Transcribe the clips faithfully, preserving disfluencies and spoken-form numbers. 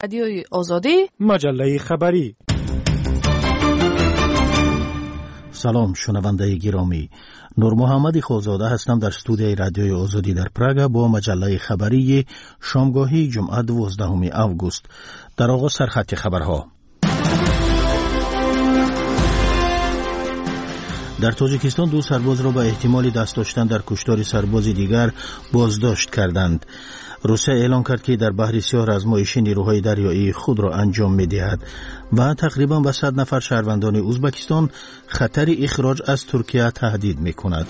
رادیوی آزادی، مجله خبری. سلام شنونده گرامی، نور محمد خوزاده هستم در استودیوی رادیوی آزادی در پراگ با مجله خبری شامگاهی جمعه دوازدهم اوگوست. در آغاز سرخط خبرها. در تاجیکستان دو سرباز را به احتمال دست داشتن در کشتار سرباز دیگر بازداشت کردند. روسیه اعلام کرد که در بحر سیاه آزمایش نیروهای دریایی خود را انجام می‌دهد و تقریباً به صد نفر شهروندان ازبکستان خطر اخراج از ترکیه تهدید می‌کند.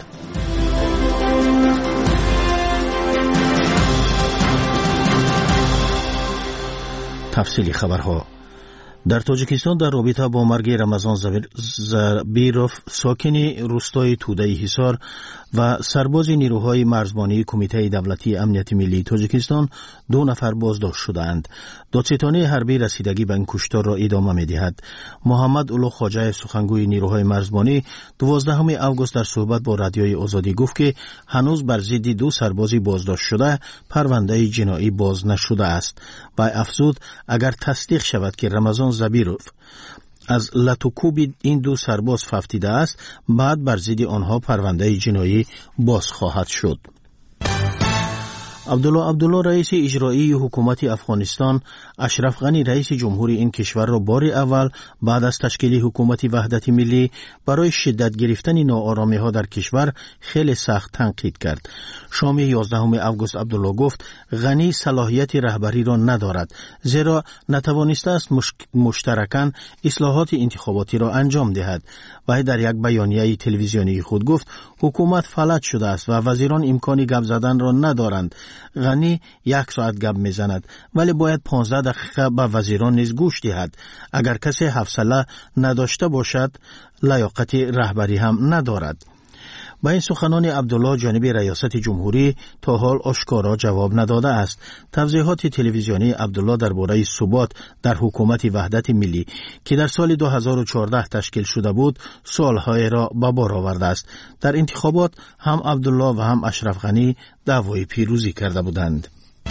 تفصیل خبرها. در تاجیکستان در رابطه با مرگ رمضان زبیروف ساکن روستای توده حصار و سرباز نیروهای مرزبانی کمیته دولتی امنیت ملی تاجیکستان دو نفر بازداشت شدند. دادستانی حربی رسیدگی به این کشتار را ادامه می‌دهد. محمد اولو خواجه سخنگوی نیروهای مرزبانی دوازدهم اوگوست در صحبت با رادیوی آزادی گفت که هنوز بر ضد دو سربازی بازداشت شده پرونده جنایی باز نشده است و افزود اگر تصدیق شود که رمضان زبیروف از لطوکوب این دو سرباز ففتیده است، بعد بر ضد آنها پرونده جنایی باز خواهد شد. عبدالله عبدالله رئیس اجرایی حکومت افغانستان اشرف غنی رئیس جمهوری این کشور را بار اول بعد از تشکیل حکومت وحدت ملی برای شدت گرفتن ناآرامی ها در کشور خیلی سخت تنقید کرد. شام یازدهم اوگوست عبدالله گفت غنی صلاحیت رهبری را ندارد، زیرا نتوانسته است مشترکاً اصلاحات انتخاباتی را انجام دهد. و در یک بیانیه تلویزیونی خود گفت حکومت فلج شده است و وزیران امکانی گپ زدن را ندارند. غنی یک ساعت گپ میزند ولی باید پانزده دقیقه به وزیران نیز گوش دهد. اگر کسی حوصله نداشته باشد لیاقت رهبری هم ندارد. با این سخنان عبدالله جانب ریاست جمهوری تا حال آشکارا جواب نداده است. توضیحات تلویزیونی عبدالله درباره ثبات در حکومت وحدت ملی که در سال دو هزار و چهارده تشکیل شده بود سوالهای را به بار آورده است. در انتخابات هم عبدالله و هم اشرف غنی دعوای پیروزی کرده بودند.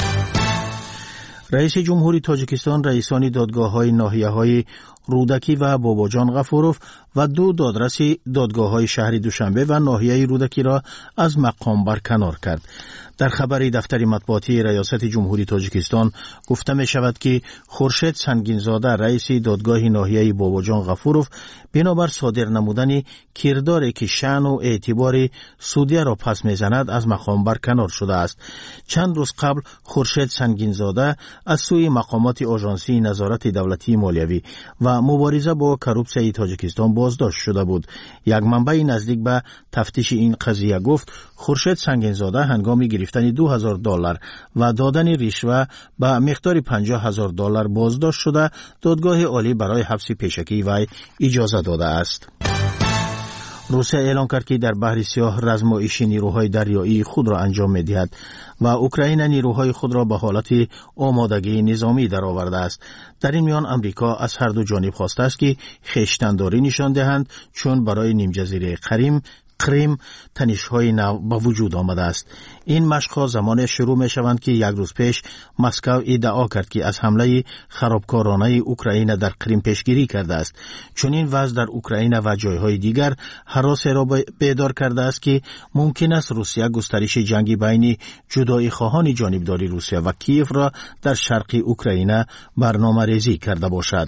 رئیس جمهوری تاجیکستان رئیسان دادگاه‌های ناحیه‌های رودکی و باباجان غفوروف و دو دادرس دادگاه‌های شهر دوشنبه و ناحیه رودکی را از مقام برکنار کرد. در خبری دفتر مطبوعاتی ریاست جمهوری تاجیکستان گفته می شود که خورشید سنگینزاده رئیس دادگاه ناحیه باباجان غفوروف بنابر صادر نمودن کرداری که شأن و اعتبار سودیه را پس میزند از مقام برکنار شده است. چند روز قبل خورشید سنگینزاده از سوی مقامات آژانسی نظارت دولتی مالیوی و مبارزه با کروپسیون تاجیکستان بازداشت شده بود. یک منبع نزدیک به تفتیش این قضیه گفت خورشید سنگینزاده هنگام گرفتن دو هزار دلار و دادن رشوه به مقدار پنجاه هزار دلار بازداشت شده دادگاه عالی برای حبس پیشکی وی اجازه داده است. روسیه اعلام کرد که در بحر سیاه آزمایش نیروهای دریایی خود را انجام می‌دهد و اوکراین نیروهای خود را به حالت آمادگی نظامی درآورده است. در این میان امریکا از هر دو جانب خواسته است که خویشتن‌داری نشان دهند چون برای نیم جزیره کریم کریم تنش‌های نو به وجود آمده است. این مشق‌ها زمان شروع می‌شوند که یک روز پیش مسکو ادعا کرد که از حمله خرابکارانه اوکراین در کریم پیشگیری کرده است. چون این وضع در اوکراین و جایهای دیگر هراس را بیدار کرده است که ممکن است روسیه گسترش جنگی بین جدایی خواهان جانبداری روسیه و کیف را در شرق اوکراین برنامه‌ریزی کرده باشد.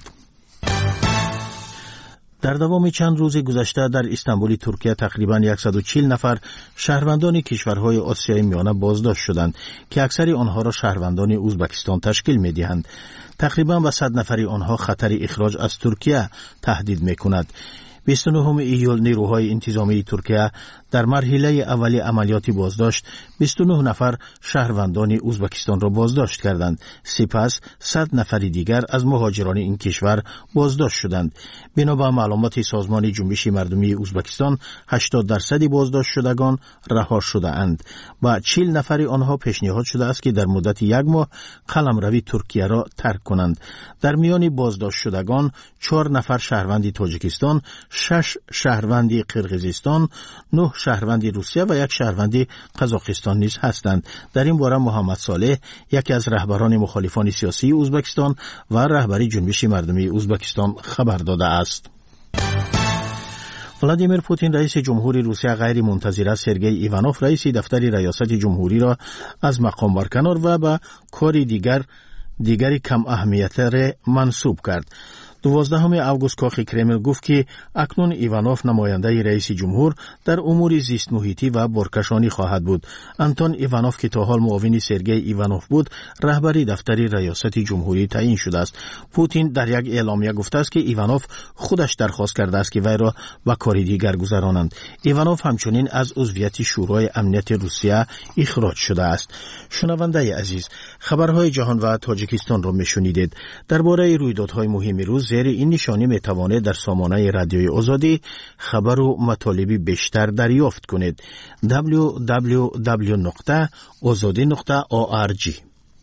در دوام چند روز گذشته در استانبول ترکیه تقریباً صد و چهل نفر شهروندان کشورهای آسیای میانه بازداشت شدند که اکثر آنها را شهروندان ازبکستان تشکیل می‌دهند. تقریباً به صد نفر آنها خطر اخراج از ترکیه تهدید می‌کند. بیست و نهم ایول نیروهای انتظامی ترکیه در مرحله اولی عملیات بازداشت بیست و نه نفر شهروندان ازبکستان را بازداشت کردند. سپس صد نفر دیگر از مهاجران این کشور بازداشت شدند. بنابر معلومات سازمان جنبش مردمی ازبکستان هشتاد درصد بازداشت شدگان رها شده اند و چهل نفر آنها پیشنهاد شده است که در مدت یک ماه قلمروی ترکیه را ترک کنند. در میان بازداشت شدگان چهار نفر شهروند تاجیکستان، شش شهروندی قرقیزستان، نه شهروندی روسیه و یک شهروندی قزاقستان نیز هستند. در این باره محمد صالح، یکی از رهبران مخالفان سیاسی ازبکستان و رهبری جنبش مردمی ازبکستان خبر داده است. ولادیمیر پوتین رئیس جمهوری روسیه غیر منتظره سرگئی ایوانوف رئیس دفتر ریاست جمهوری را از مقام برکنار و به کاری دیگر دیگری کم اهمیت‌تر منصوب کرد. دوازدهم اوگوست کاخ کرمل گفت که اکنون ایوانوف نماینده رئیس جمهور در امور زیست محیطی و برکشانی خواهد بود. انتون ایوانوف که تا حال معاون سرگئی ایوانوف بود، رهبری دفتر ریاست جمهوری تعیین شده است. پوتین در یک اعلامیه گفته است که ایوانوف خودش درخواست کرده است که وی را به کاری دیگر گذرانند. ایوانوف همچنین از عضویت شورای امنیت روسیه اخراج شده است. شنونده عزیز، خبرهای جهان و تاجیکستان را میشنیدید. درباره رویدادهای مهم روز زیر این نشانی میتوانید در سامانه رادیوی آزادی خبر و مطالبی بیشتر دریافت کنید. دبلیو دبلیو دبلیو نقطه آزادی نقطه او آر جی.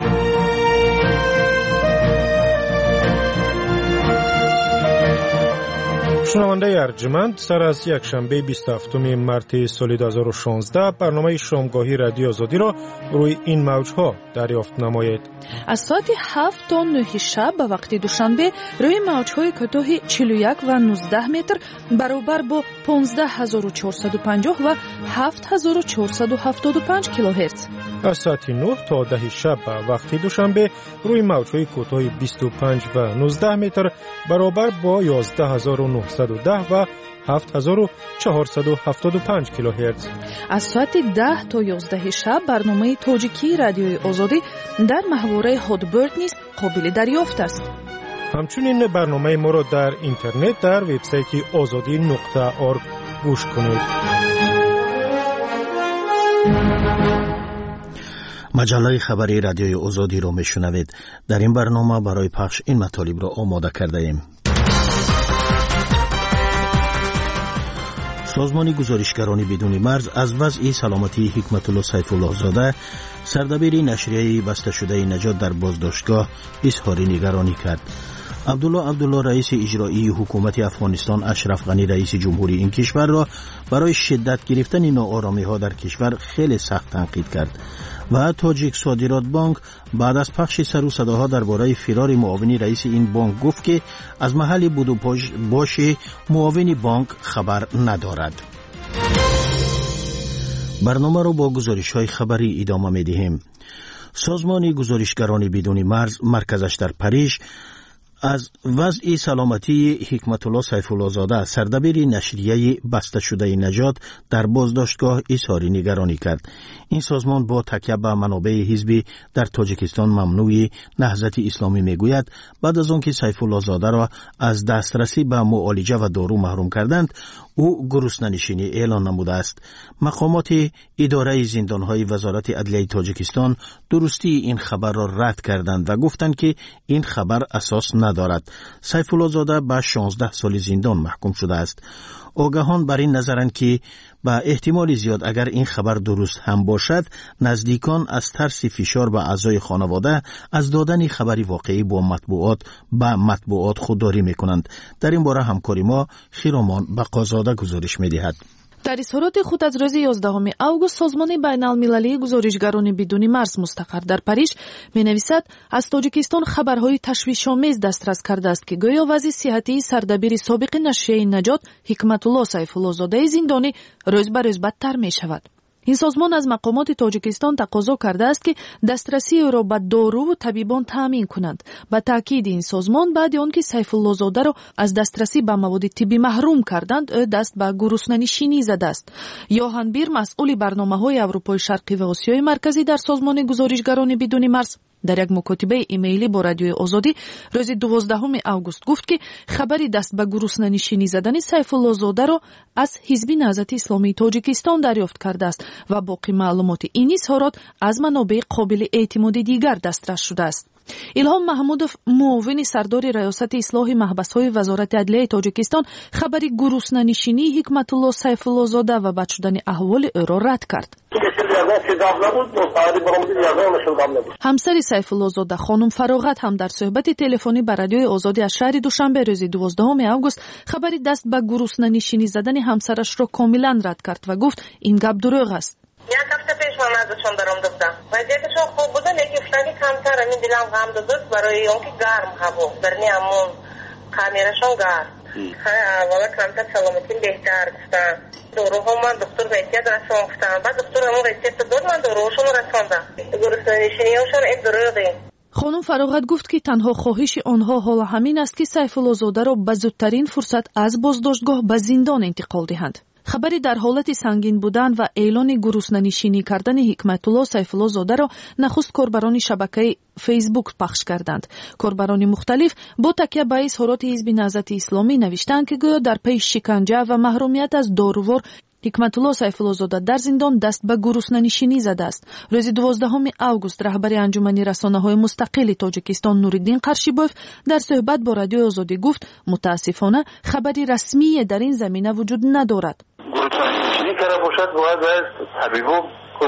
شنونده ارجمند، سر از یک شنبه بیست و هفتم مارس سال دو هزار و شانزده برنامه شامگاهی رادیو آزادی را روی این موجها دریافت نمایید. از ساعت هفت تا نه شب به وقت دوشنبه روی موجهای کوتاه چهل و یک و نوزده متر برابر با پانزده هزار و چهارصد و پنجاه و هفت هزار و چهارصد و هفتاد و پنج کیلوهرتز. از ساعت نه تا ده شب به وقت دوشنبه روی موجهای کوتاه بیست و پنج و نوزده متر برابر با یازده هزار و نهصد و ده و هفت هزار و چهارصد و هفتاد و پنج کیلوهرتز. از ساعت ده تا یازده شب برنامه تاجیکی رادیوی آزادی در محوره هادبرد نیز قابل دریافت است. همچنین برنامه ما را در اینترنت در وبسایت آزادی نقطه اورگ گوش کنید. مجله خبری رادیوی آزادی را میشنوید. در این برنامه برای پخش این مطالب را آماده کرده ایم. سازمان گزارشگران بدون مرز از وضع سلامتی حکمت الله سیف الله زاده، سردبیر نشریه بسته شده نجات در بازداشتگاه، اظهار نگرانی کرد. عبدالله عبدالله رئیس اجرایی حکومت افغانستان اشرف غنی رئیس جمهوری این کشور را برای شدت گرفتن ناآرامی ها در کشور خیلی سخت تنقید کرد و تاجیک صادرات بانک بعد از پخش سر و صداها درباره فرار معاون رئیس این بانک گفت که از محل بود و باش معاون بانک خبر ندارد. برنامه را با گزارش‌های خبری ادامه می‌دهیم. سازمان گزارشگران بدون مرز مرکزش در پاریژ از وضع سلامتی حکمت الله سیف الله زاده، سردبیر نشریه بسته شده نجات در بازداشتگاه، اظهار نگرانی کرد. این سازمان با تکیه به منابع حزبی در تاجیکستان ممنوع نهضت اسلامی میگوید بعد از آنکه سیف الله زاده را از دسترسی به معالجه و دارو محروم کردند، او گرسنه‌نشینی اعلان نموده است. مقامات اداره زندان‌های وزارت عدلیه تاجیکستان درستی این خبر را رد کردند و گفتند که این خبر اساس ندارد. سیف الله زاده به شانزده سال زندان محکوم شده است. آگاهان بر این نظرند که به احتمال زیاد اگر این خبر درست هم باشد، نزدیکان از ترس فشار به اعضای خانواده از دادن خبری واقعی با مطبوعات به مطبوعات خودداری میکنند. در این باره همکاری ما خیرامان بقازاده گزارش میدهد. در اظهارات خود از روز یازدهم اوگوست سازمان بین‌المللی گزارشگران بدون مرز مستقر در پاریژ می‌نویسد از تاجیکستان خبرهای تشویش‌آمیز دسترس کرده است که گویا وضع صحتی سردبیر سابق نشریه نجات حکمت الله سیف الله زاده زندانی روز به روز بدتر می‌شود. این سازمان از مقامات تاجیکستان تقاضا کرده است که دسترسی او را به دارو و طبیبان تامین کنند. با تاکید این سازمان بعد آنکه سیف الله زاده را از دسترسی به مواد طبی محروم کردند، او دست به گرسنه‌نشینی زده است. یوهان بیر، مسئول برنامه‌های اروپای شرقی و آسیای مرکزی در سازمان گزارشگران بدون مرز، در یک مکاتبه ایمیلی با رادیوی آزادی روز دوازدهم اوگوست گفت که خبری دست به گرسنه‌نشینی زدن سیف الله زاده را از حزب نهضت اسلامی تاجیکستان دریافت کرده است و باقی معلومات این اظهارات از منابع قابل اعتماد دیگر دسترس شده است. الهام محمودوف، معاون سردار ریاست اصلاح محبس‌های وزارت عدلیه تاجیکستان، خبری گرسنه‌نشینی حکمت الله سیف الله زاده و بد شدن احوال او را رد کرد. ҳамсари сайфуллозода хонум Фароғат ҳам дар суҳбати телефонӣ ба радиои озодӣ аз шаҳри Душанбе рӯзи дувоздаҳуми август хабари даст ба гуруснанишинӣ задани ҳамсарашро комилан рад кард ва гуфт ин гап дурӯғ аст. یک هفته پیش من ازشون دارم دادم وضعیتشون خوب بوده لیکن افتادی کمتر همین دلم غم داد برای اونکه گرم هوا برنی همون کامیرشون گرم والا کمتر سلامتیم بهتر گفتم دوروها من دکتر ویتیت رسون گفتم بعد دکتر همون ویتیت داد من دوروهاشون رسوندم گرسنه‌نشینی‌هاشون یک دروغی. خانم فراغت گفت که تنها خواهش آنها حالا همین است که سیف‌الله‌زاده را به زودترین فرصت از بازداشتگاه به زندان انتقال دهند. خبری در حالت سنگین بودن و اعلان گروسنه‌نشینی کردن حکمت‌الله سیف‌الله‌زاده را نخست کاربران شبکه فیسبوک پخش کردند. کاربران مختلف با تکیه به اظهارات حزب نهضت اسلامی نوشتند که گویا در پی شکنجه و محرومیت از داروور حکمت‌الله سیف‌الله‌زاده در زندان دست به گروسنه‌نشینی زده است. روز دوازدهم آگوست رهبر انجمن رسانه‌های مستقل تاجیکستان نوریدین قرشیبوف در صحبت با رادیو آزادی گفت متاسفانه خبری رسمی در این زمینه وجود ندارد. گروسنه‌نشینی کرده باشد باید طبیبا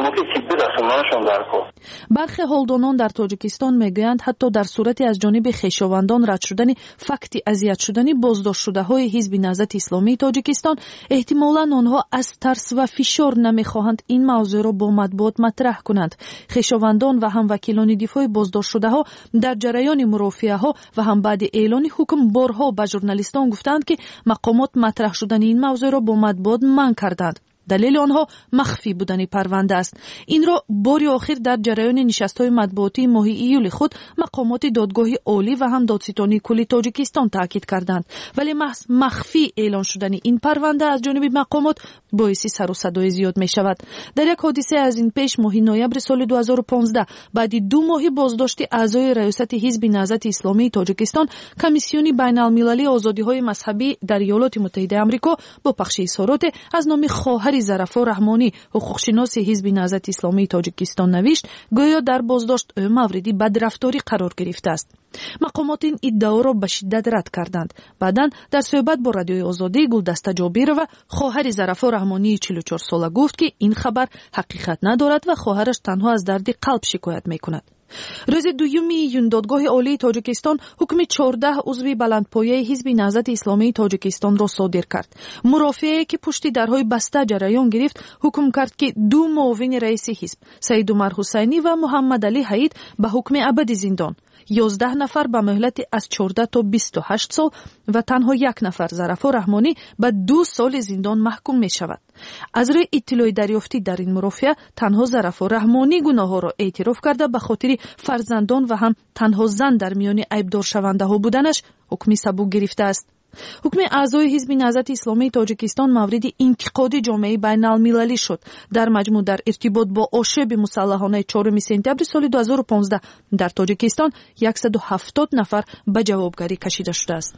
برخی هولدانان در تاجیکستان میگویند حتی در صورت از جانب خویشاوندان رد شدن فکت اذیت شدن بازداشت شده های حزب نهضت اسلامی تاجیکستان احتمالاً آنها از ترس و فشار نمیخواهند این موضوع را با مطبوعات مطرح کنند. خویشاوندان و هم وکیلان دفاع بازداشت شده ها در جریان مرافعه ها و هم بعد اعلان حکم بارها به ژورنالیستان گفتند که مقامات مطرح شدن این موضوع را با مطبوعات منع کردند. دلیل آنها مخفی بودن پرونده است. این را بار آخر در جریان نشست‌های مطبوعاتی ماه ایول خود مقامات دادگاه عالی و هم دادستانی کلی تاجیکستان تاکید کردند، ولی محض مخفی اعلان شدن این پرونده از جانب مقامات باعث سر و صدای زیاد می شود. در یک حادثه از این پیش ماه نوامبر سال دو هزار و پانزده بعد دو ماه بازداشت اعضای ریاست حزب نهضت اسلامی تاجیکستان، کمیسیون بین‌المللی آزادی‌های مذهبی در ایالات متحده آمریکا با پخش اظهارات از نام خواهر ظرفا رحمانی حقوقشناس حزب نهضت اسلامی تاجیکستان نوشت گویا در بازداشت او موردی بدرفتاری قرار گرفته است. مقامات این ادعا را به شدت رد کردند. بعداً در صحبت با رادیوی آزادی گلدسته جابرова خواهر ظرفا رحمانی چهل و چهار ساله گفت که این خبر حقیقت ندارد و خواهرش تنها از درد قلب شکایت میکند. روز دوم ایون دادگاه عالی تاجیکستان حکم چهارده عضو بلندپایه حزب نهضت اسلامی تاجیکستان را صادر کرد. مرافعه که پشت درهای بسته جریان گرفت حکم کرد که دو معاون رئیس حزب سید عمر حسینی و محمد علی حید به حکم ابدی زندان، یازده نفر به مهلت از چهارده تا بیست و هشت سال و تنها یک نفر ظرفا رحمانی به دو سال زندان محکوم می شود. از روی اطلاع دریافتی در این مرافعه تنها ظرفا رحمانی گناه ها را اعتراف کرده به خاطر فرزندان و هم تنها زن در میان عیبدار شونده ها بودنش حکم سبک گرفته است. حکم اعضای حزب نهضت اسلامی تاجیکستان مورد انتقاد جامعه بین المللی شد. در مجموع در ارتباط با آشوب مسلحانه چهارم سپتامبر سال دو هزار و پانزده در تاجیکستان صد و هفتاد نفر به جوابگری کشیده شده است.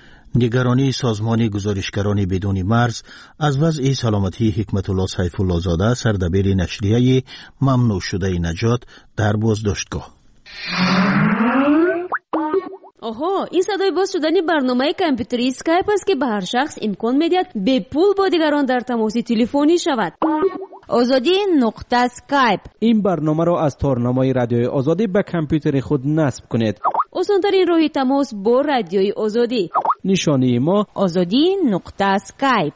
نگرانی سازمان گزارشگران بدون مرز از وضع سلامتی حکمت‌الله سیف‌الله‌زاده سردبیر نشریه ممنوع شده نجات در بازداشتگاه. آها، این صدای باز شدن برنامه کامپیوتری اسکایپ است که به هر شخص امکان می‌دهد به پول با دیگران در تماس تلفنی شود. آزادی نقطه اسکایپ. این برنامه را از تارنمای رادیوی آزادی به کامپیوتر خود نصب کنید. آسان‌ترین راه تماس با رادیوی آزادی. نشانی ما آزادی نقطه اسکایپ.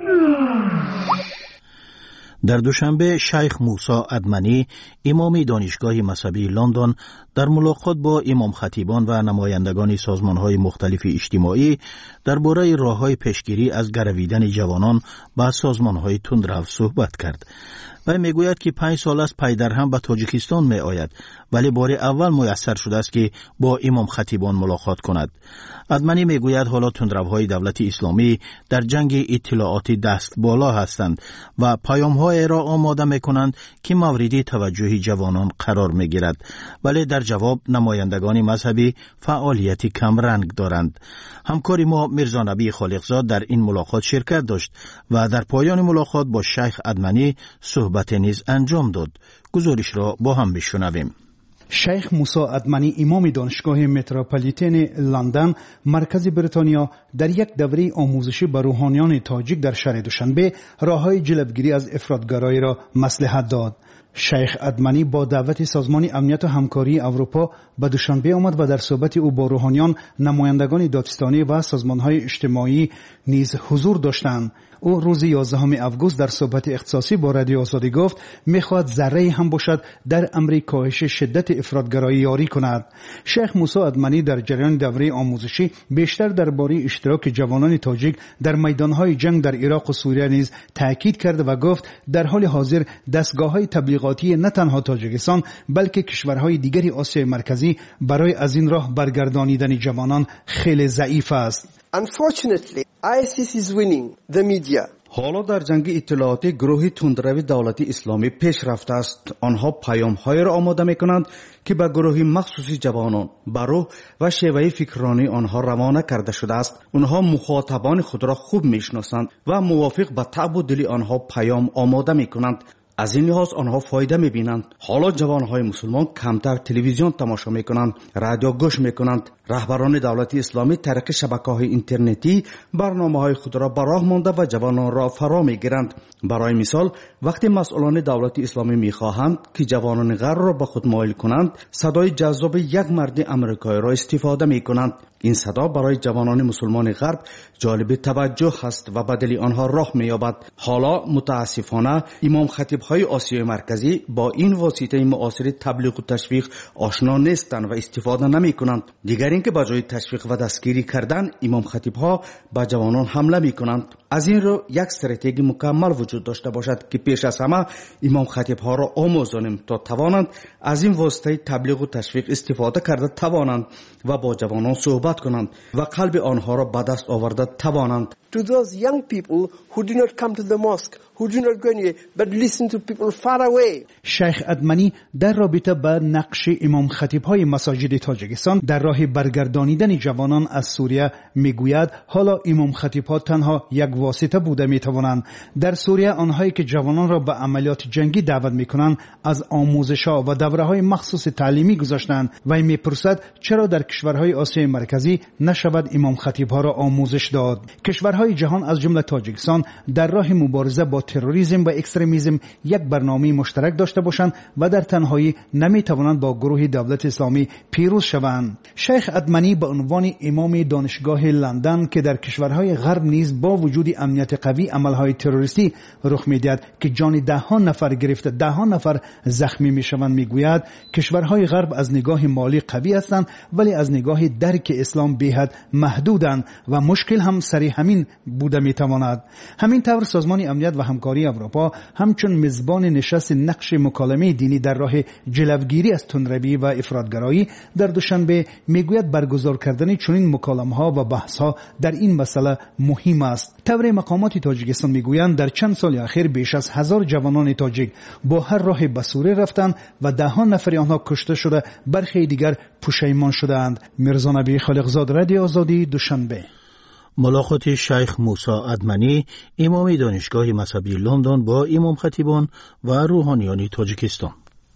در دوشنبه شیخ موسی ادمنی امام دانشگاه مذهبی لندن در ملاقات با امام خطیبان و نمایندگان سازمان‌های مختلف اجتماعی درباره راه‌های پیشگیری از گرویدن جوانان به سازمان‌های تندرو صحبت کرد. و میگوید که پنج سال است پی در هم به تاجیکستان می آید، ولی بار اول میسر شده است که با امام خطیبان ملاقات کند. ادمنی میگوید حالا تندروهای دولت اسلامی در جنگ اطلاعات دست بالا هستند و پیام‌های را آماده میکنند که مورد توجه جوانان قرار میگیرد، ولی در جواب نمایندگان مذهبی فعالیت کمرنگ دارند. همکار ما میرزا نبی خالقزاد در این ملاقات شرکت داشت و در پایان ملاقات با شیخ ادمنی صحبت نیز انجام داد. گزارش را با هم بشنویم. شیخ موسی ادمنی امام دانشگاه متروپولیتن لندن مرکز بریتانیا در یک دوره آموزشی به روحانیان تاجیک در شهر دوشنبه راههای جلبگیری از افراطگرایی را مصلحت داد. شیخ ادمنی با دعوت سازمان امنیت و همکاری اروپا به دوشنبه آمد و در صحبت او با روحانیان، نمایندگان دادستانی و سازمان‌های اجتماعی نیز حضور داشتند. او روز یازدهم آگوست در صحبت اختصاصی با رادیو آزادی گفت میخواهد ذره هم باشد در امر کاهش شدت افراطگرایی یاری کند. شیخ موسی ادمنی در جریان دوره آموزشی بیشتر درباره اشتراک جوانان تاجیک در میدانهای جنگ در عراق و سوریه نیز تاکید کرد و گفت در حال حاضر دستگاه‌های تبلیغاتی نه تنها تاجیکستان بلکه کشورهای دیگری آسیای مرکزی برای از این راه برگردانیدن جوانان خیلی ضعیف است. Unfortunately, آی اس آی is winning the media. حالا در جنگ اطلاعاتی گروهی تندروی دولتی اسلامی پیش رفته است. آنها پیام‌های را آماده می‌کنند که به گروهی مخصوصی جوانان به روح و شیوه فکرانی آنها روانه کرده شده است. آنها مخاطبان خود را خوب می‌شناسند و موافق به طبع و دل آنها پیام آماده می‌کنند. از این لحاظ آنها فایده می‌بینند. حالا جوانهای مسلمان کمتر تلویزیون تماشا می‌کنند، رادیو گوش می‌کنند. رهبران دولتی اسلامی طریق شبکه‌های اینترنتی برنامه‌های خود را به راه مانده و جوانان را فرا می‌گیرند. برای مثال وقتی مسئولان دولتی اسلامی می‌خواهند که جوانان غرب را به خود مایل کنند، صدای جذاب یک مرد آمریکایی را استفاده می‌کنند. این صدا برای جوانان مسلمان غرب جالب توجه است و به دل آنها راه می‌یابد. حالا متاسفانه امام خطیب‌های آسیای مرکزی با این واسطه معاصر تبلیغ و تشویق آشنا نیستند و استفاده نمی‌کنند. دیگر اینکه با جای تشویق و دستگیری کردن امام خطیب‌ها به جوانان حمله می‌کنند. از این رو یک استراتژی مکمل وجود داشته باشد که پیش از همه امام خطیب‌ها را آموزانیم تا توانند از این واسطه تبلیغ و تشویق استفاده کرده توانند و با جوانان صحبت کنند و قلب آنها را به دست آورده توانند. To those young people who do not come to the mosque, who do not go anywhere, but listen to people far away. شیخ ادمنی در رابطه با نقش امام خطیب‌های مساجد تاجیکستان در راه برگردانیدن جوانان از سوریه میگوید حالا امام خطیب‌ها تنها یک واسطه بوده میتوانند. در سوریه آنهایی که جوانان را به عملیات جنگی دعوت میکنند از آموزش‌ها و دوره‌های مخصوص تعلیمی گذاشتند و میپرسد چرا در کشورهای آسیای مرکزی نشود امام خطیب‌ها را آموزش داد. کشورهای جهان از جمله تاجیکستان در راه مبارزه با تروریسم و اکستریمیسم یک برنامه مشترک داشته باشند و در تنهایی نمیتوانند با گروه دولت اسلامی پیروز شوند. شیخ ادمنی به عنوان امام دانشگاه لندن که در کشورهای غرب نیز با وجود امنیت قوی عملهای تروریستی رخ میدهد که جان ده ها نفر گرفته ده ها نفر زخمی میشوند میگوید کشورهای غرب از نگاه مالی قوی هستند ولی از نگاه درک اسلام بی‌حد محدودند و مشکل هم سری همین بوده میتواند. همین طور سازمان امنیت و همکاری اروپا همچون میزبان نشست نقش مکالمه دینی در راه جلوگیری از تندروی و افراطگرایی در دوشنبه میگوید برگزار کردن چنین مکالمه ها و بحث ها در این مسئله مهم است. طور مقامات تاجیکستان میگویند در چند سال اخیر بیش از هزار جوانان تاجیک با هر راه به سوریه رفتند و ده ها نفر آنها کشته شده، برخی دیگر پشیمان شدند. میرزا نبی خالقزاد، رادیو آزادی، دوشنبه. ملاقات شیخ موسی ادمنی امام دانشگاه مذهبی لندن با امام خطیبان و روحانیان تاجیکستان.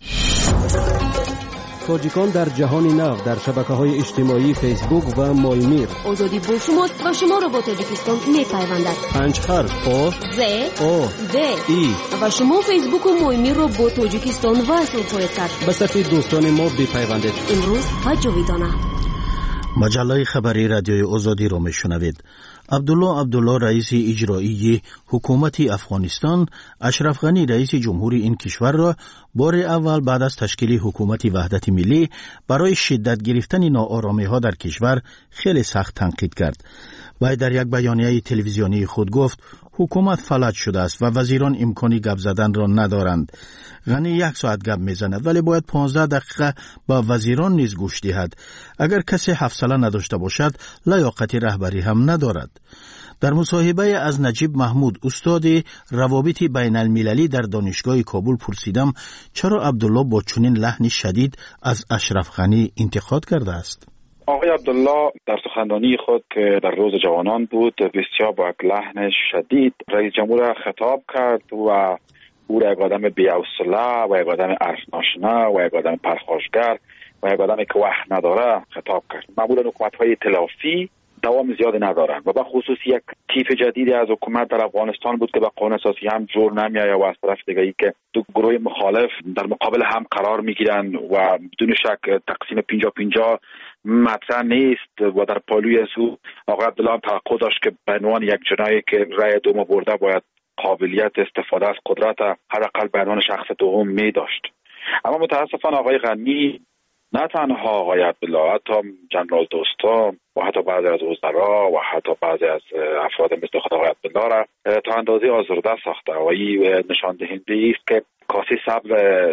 تاجیکان در جهان نو در شبکه‌های اجتماعی فیسبوک و مایمیر. آزادی با شماست و شما را با تاجیکستان می‌پیوندد. پنج حرف آ ز او د ای و شما فیسبوک و مایمیر را با تاجیکستان وصل خواهید کرد. به صفحه دوستان ما بپیوندید. امروز و جاویدانه. مجله خبری رادیوی آزادی را میشنوید. عبدالله عبدالله رئیس اجرایی حکومت افغانستان اشرف غنی رئیس جمهوری این کشور را بار اول بعد از تشکیل حکومت وحدت ملی برای شدت گرفتن ناآرامی ها در کشور خیلی سخت تنقید کرد. و در یک بیانیه تلویزیونی خود گفت حکومت فلج شده است و وزیران امکانی گپ زدن را ندارند. غنی یک ساعت گپ میزند ولی باید پانزده دقیقه با وزیران نیز گوش دهد. اگر کسی حوصله نداشته باشد لیاقت رهبری هم ندارد. در مصاحبه از نجیب محمود استاد روابط بین المللی در دانشگاه کابل پرسیدم چرا عبدالله با چنین لحن شدید از اشرف غنی انتقاد کرده است. آقای عبدالله در سخنرانی خود که در روز جوانان بود بسیار با یک لحن شدید رئیس جمهور خطاب کرد و او را یک آدم بی‌حوصله و یک آدم حرف ناشنا و یک آدم پرخاشگر و یک آدمی که وقت نداره خطاب کرد. معمولا حکومت‌های ائتلافی دوام زیادی ندارن و به خصوص یک تیپ جدیدی از حکومت در افغانستان بود که به قانون اساسی هم جور نمیآید و از طرف دیگری که دو گروه مخالف در مقابل هم قرار میگیرن و بدون شک تقسیم پنجاه پنجاه مطرح نیست و در پالوی سو آقای عبدالله هم توقع داشت که به عنوان یک جنایی که رأی دوم برده باید قابلیت استفاده از قدرت حداقل به عنوان شخص دوم می داشت. اما متاسفانه آقای غنی نه تنها آقای عبدالله، حتی جنرال دوستان و حتی بعضی از وزرا و حتی بعضی از افراد مثل خود آقای عبدالله را تا اندازه آزرده ساخته و این نشان دهنده است که کاسه صبر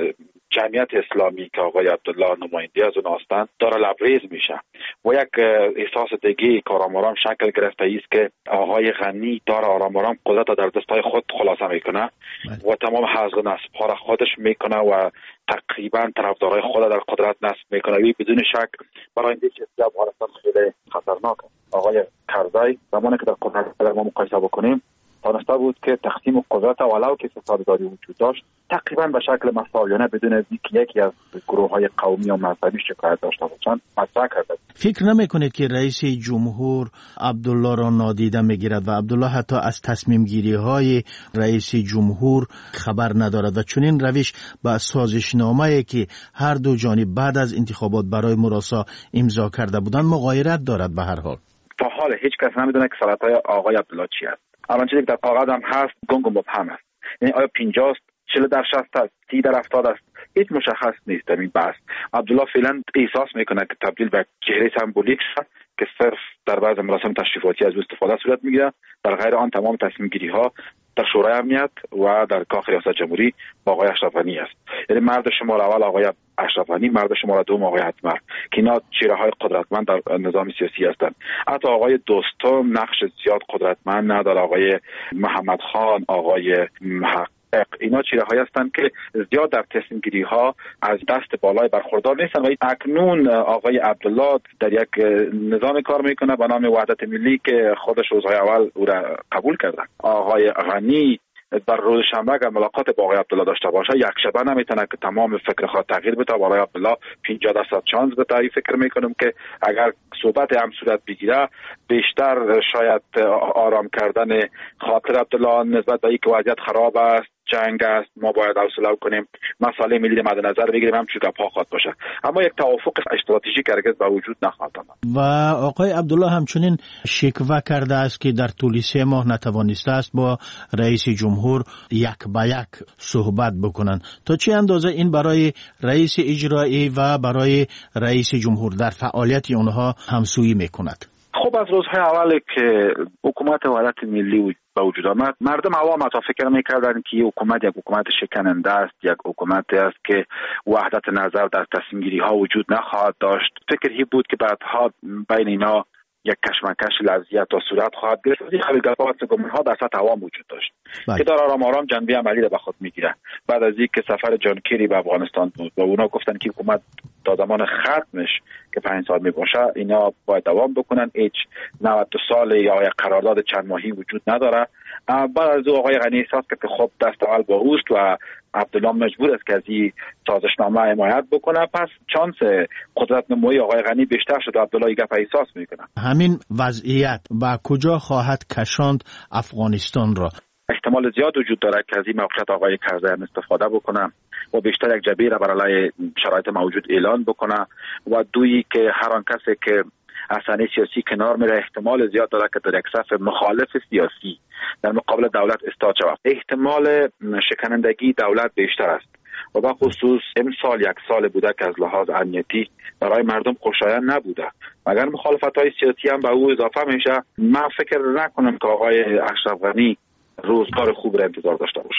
جمعیت اسلامی که آقای عبدالله نماینده از اون هستند داره لبریز میشه و یک احساس دیگه که آرام آرام شکل گرفته است که آقای غنی داره آرام آرام قدرت در دستای خود خلاصه میکنه و تمام حظ و نصب‌ها را خودش میکنه و تقریبا طرفدارای خود در قدرت نصب میکنه. وی بدون شک برای این چیزی افغانستان خیلی خطرناکه. آقای کرزی زمانی که در قدرت در ما مقایسه بکنیم تانسته بود که تقسیم قدرت ولو که فسادگری وجود داشت تقریبا به شکل مساویانه بدون اینکه یکی از گروه‌های قومی و مذهبی شکایت داشته باشند مطرح کرده. فکر نمی‌کنید که رئیس جمهور عبدالله را نادیده می‌گیرد و عبدالله حتی از تصمیم گیری‌های رئیس جمهور خبر ندارد و چنین روش با سازشنامه‌ای که هر دو جانب بعد از انتخابات برای مراسا امضا کرده بودند مغایرت دارد؟ به هر حال تا حال هیچ کس نمی‌دونه که سرطای آقای عبدالله چی است. الان چیزی که در کاغذ هم هست گنگ و مبهم است. یعنی آیا پنجاه است، چهل در شصت است، سی در هفتاد است، هیچ مشخص نیست در این بحث. عبدالله فعلا احساس میکنه که تبدیل به چهره سمبولیک است که صرف در بعض مراسم تشریفاتی از او استفاده صورت میگیره، در غیر آن تمام تصمیم گیری ها در شورای امنیت و در کاخ ریاست جمهوری با آقای اشرف غنی است. یعنی مرد شماره اول آقای اشرف غنی، مرد شماره دوم آقای حتمر که اینا چهره های قدرتمند در نظام سیاسی هستند. حتی آقای دوستم نقش زیاد قدرتمند نداره، آقای محمد خان، آقای محق اینا چیره های هستند که زیاد در تصمیم گیری ها از دست بالای برخوردار نیستن و اکنون آقای عبدالله در یک نظام کار میکنه به نام وحدت ملی که خودش روزهای اول او را قبول کردن. آقای غنی در روز شنبه اگر ملاقات با آقای عبدالله داشته باشه یک شبه نمیتونه که تمام فکر خود تغییر بده. آقای عبدالله پنجاه درصد شانس بده. فکر میکنم که اگر صحبت هم صورت بگیره بیشتر شاید آرام کردن خاطر عبدالله نسبت به اینکه وضعیت خراب است، جنگ است، ما باید حوصله کنیم، مسائل ملی مد نظر بگیریم، هم چوگا پا خواهد باشه. اما یک توافق استراتژیک هرگز به وجود نخواهد آمد. و آقای عبدالله همچنین شکوه کرده است که در طول سه ماه نتوانسته است با رئیس جمهور یک به یک صحبت بکنند. تا چه اندازه این برای رئیس اجرایی و برای رئیس جمهور در فعالیت اونها همسویی میکند؟ خب از روزهای اولی که حکومت وحدت ملی به وجود آمد مردم عوام تا فکر میکردن که این حکومت یک حکومت شکننده است، یک حکومت است که وحدت نظر در تصمیم گیری ها وجود نخواهد داشت. فکر هی بود که بعدها بین اینا یک کشمکش لفظی تا صورت خواهد گرفت. این خبرگزارات گمان ها در سطح عوام وجود داشت باید. که داره آرام آرام جنبه عملی را به خود میگیره. بعد از اینکه سفر جان کری به افغانستان بود و اونا گفتن که حکومت تا زمان ختمش که پنج سال میباشه اینا باید دوام بکنن، هیچ نود و دو سال یا یک قرارداد چند ماهی وجود نداره. بعد از او آقای غنی احساس کرد که خب دست اول با اوست و عبدالله مجبور است که از این سازشنامه حمایت بکنه، پس چانس قدرت نمایی آقای غنی بیشتر شد و عبدالله این گپ احساس میکنه. همین وضعیت با کجا خواهد کشاند افغانستان را؟ احتمال زیاد وجود داره که از این موقعیت آقای کرزی هم استفاده بکنه و بیشتر یک جبهه را برای شرایط موجود اعلان بکنه و دویی که هر آن کسی که اصلا سیاسی کنار میره احتمال زیاد داره که در یک صف مخالف سیاسی در مقابل دولت استاد شود. احتمال شکنندگی دولت بیشتر است و با خصوص امسال یک سال بوده که از لحاظ امنیتی برای مردم خوشایند نبوده. اگر مخالفت‌های سیاسی هم به او اضافه میشه من فکر نکنم که آقای اشرف غنی روزگار خوب را انتظار داشته باشه.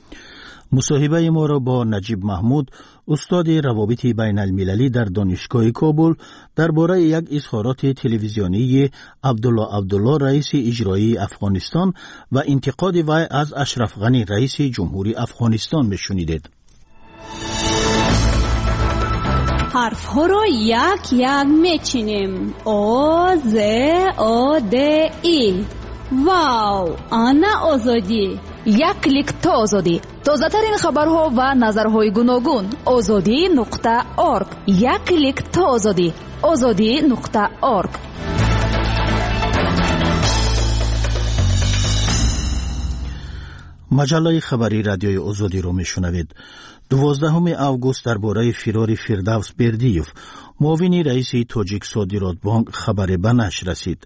مصاحبه ما را با نجیب محمود استاد روابط بین المللی در دانشگاه کابل درباره یک اظهارات تلویزیونی عبدالله عبدالله رئیس اجرایی افغانستان و انتقاد وی از اشرف غنی رئیس جمهوری افغانستان بشنیدید. حرف ها را یک یک میچینیم. او ز او د ای. واو، آنا آزادی. یک کلیک تا آزادی. تازه ترین خبرها و نظرهای گوناگون. آزادی نقطه آرگ. یک کلیک تا آزادی. آزادی نقطه آرگ. مجله خبری رادیوی آزادی رو میشنوید. دوازدهم اوگوست درباره فرار فردوس بردیف، معاون رئیس تاجیک صادرات بانک، خبر به نشر رسید.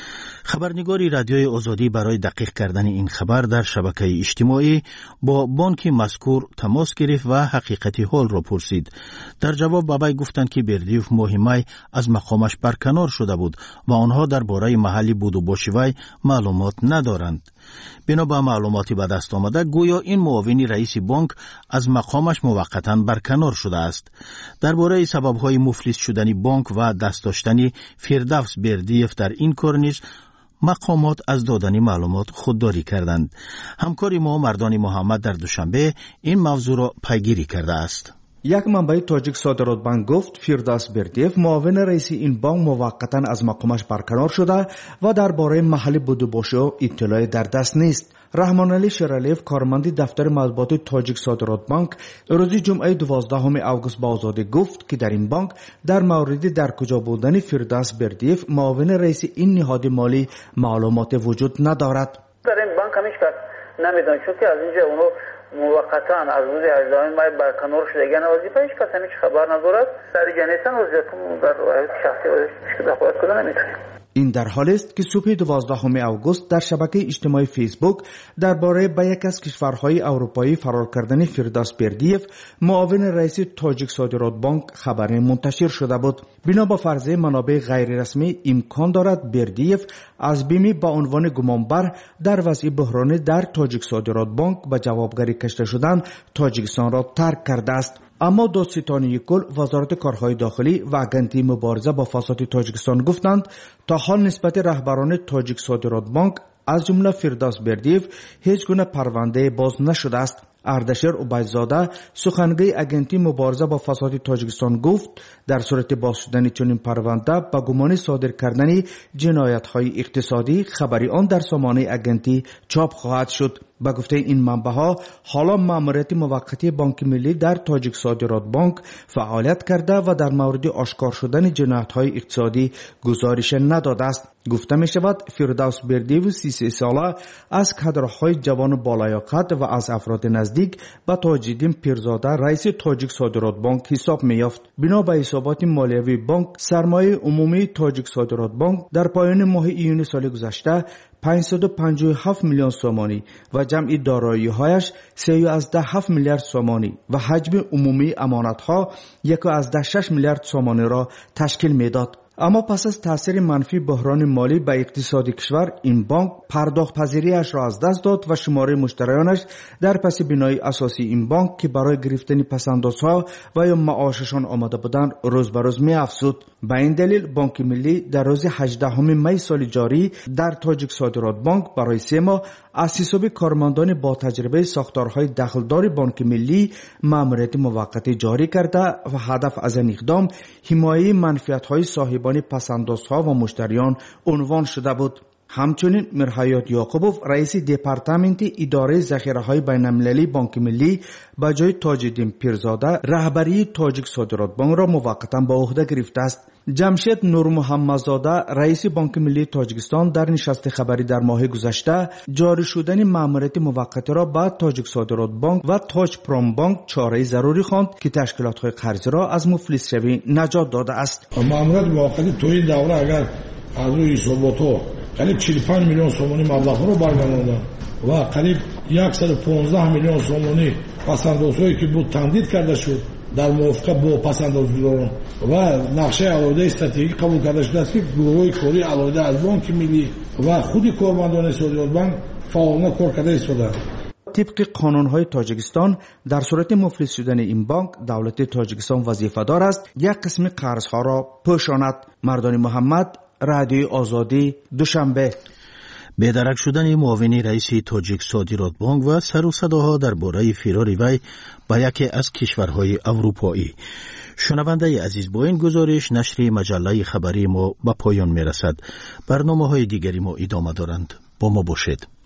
خبرنگاری رادیوی آزادی برای دقیق کردن این خبر در شبکه اجتماعی با بانک مذکور تماس گرفت و حقیقت حال را پرسید. در جواب بابای گفتند که بردیف ماه می از مقامش برکنار شده بود و آنها درباره محلی بود و باش وی معلومات ندارند. بنا به معلوماتی به دست آمده گویا این معاون رئیس بانک از مقامش موقتا برکنار شده است. درباره سبب‌های مفلس شدن بانک و دست داشتن فردوس بردیف در این کار نیز مقامات از دادن معلومات خودداری کردند. همکاری ما مردان محمد در دوشنبه این موضوع را پیگیری کرده است. یک منبع تاجیک صادرات بانک گفت فردوس بردیف معاون رئیس این بانک موقتا از مقامش برکنار شده و درباره محل بود و باش اطلاعی در دست نیست. رحمان علی شرالیف کارمند دفتر مطبوعات تاجیک صادرات بانک روز جمعه دوازدهم اوگوست به آزادی گفت که در این بانک در مورد در کجا بودن فردوس بردیف معاون رئیس این نهاد مالی معلومات وجود ندارد. در این بانک همیش کار نمیدونم چون که از اینجا اونو موقتا از روز هجدهم مای برکنار شده گن وظیفه هیچ کس همیش خبر ندارد. در جنیسان وضعیتون در شخصی وضعیتش دخالت کنه نمیتونیم. این در حال است که صبح دوازدهم اوگوست در شبکه اجتماعی فیسبوک درباره به یک از کشورهای اروپایی فرار کردن فردوس بردیف معاون رئیس تاجیک صادرات بانک خبری منتشر شده بود. بنا به فرضیه منابع غیر رسمی امکان دارد بردیف از بیمی با عنوان گمانبر در وضع بحرانی در تاجیک صادرات بانک به جوابگری کشته شدن تاجیکستان را ترک کرده است. اما دادستانی کل وزارت کارهای داخلی و اگنتی مبارزه با فساد تاجیکستان گفتند تا حال نسبت رهبران تاجیک صادرات بانک از جمله فردوس بردیف هیچ گونه پرونده باز نشده است. اردشیر عبیدزاده سخنگوی اگنتی مبارزه با فساد تاجیکستان گفت در صورت باز شدن چنین پرونده با گمان صادر کردن جنایت‌های اقتصادی خبری آن در سامانه اگنتی چاپ خواهد شد. با گفته این منبع‌ها حالا ماموریت موقتی بانک ملی در تاجیک صادرات بانک فعالیت کرده و در مورد آشکار شدن جنایت‌های اقتصادی گزارش نداده است. گفته می شود فردوس بردیف سی و سه ساله از کادرهای جوان بالایاقت و از افراد نزدیک به تاج‌الدین پیرزاده رئیس تاجیک صادرات بانک حساب می یافت. بنا به حسابات مالیوی بانک سرمایه عمومی تاجیک صادرات بانک در پایان ماه ایون سال گذشته پانصد و پنجاه و هفت میلیون سومانی و جمعی دارایی‌هایش سیصد و هفت میلیارد سومانی و حجم عمومی امانت‌ها یک و شش میلیارد سومانی را تشکیل می‌داد. اما پس از تاثیر منفی بحران مالی به اقتصاد کشور این بانک پرداخت پذیریش را از دست داد و شماره مشتریانش در پس بینایی اساسی این بانک که برای گرفتن پسندازها و یا معاششان آمده بودند روز به روز می افزود. به این دلیل بانک ملی در روز هجدهم می سال جاری در تاجیک صادرات بانک برای سه ماه از حساب کارمندان با تجربه ساختارهای دخلدار بانک ملی ماموریت موقتی جاری کرده و هدف از این اقدام حمایه منفعت‌های صاحبان پسندازها و مشتریان عنوان شده بود. همچنین میرحیات یعقوبوف رئیس دپارتمنت اداره ذخیره‌های بین‌المللی بانک ملی به جای تاج‌الدین پیرزاده رهبری تاجیک صادرات بانک را موقتا به عهده گرفته است. جمشید نور محمدزاده رئیس بانک ملی تاجیکستان در نشست خبری در ماه گذشته جاری شدن ماموریت موقتی را به تاجیک صادرات بانک و تاج پروم بانک چاره ضروری خواند که تشکیلات‌های قرضی را از مفلس شوی نجات داده است. ماموریت موقتی تو این دوره اگر از روی حسابات قریب چهل و پنج میلیون سومانی مبلغ رو برگرداندن و قریب صد و پانزده میلیون سومانی پسندازهایی که بود تمدید کرده شد در موافقت با پسندازگران و نقشه علاوه استراتژی قبول کرده شده است که گروه کاری علاوه از بانک ملی و خود کارمندان صادرات بانک فعالانه کار کرده ایستادند. طبق قانون‌های تاجیکستان در صورت مفلس شدن این بانک دولت تاجیکستان وظیفه دار است یک قسم قرضها را پوشاند. مردان محمد، رادیوی آزادی، دوشنبه. بی‌درک شدن معاون رئیس تاجیک صادرات بانک و سر و صداها درباره فرار وی به یکی از کشورهای اروپایی. شنونده عزیز، با این گزارش نشر مجله خبری ما به پایان میرسد. برنامه‌های دیگری ما ادامه دارند. با ما باشید.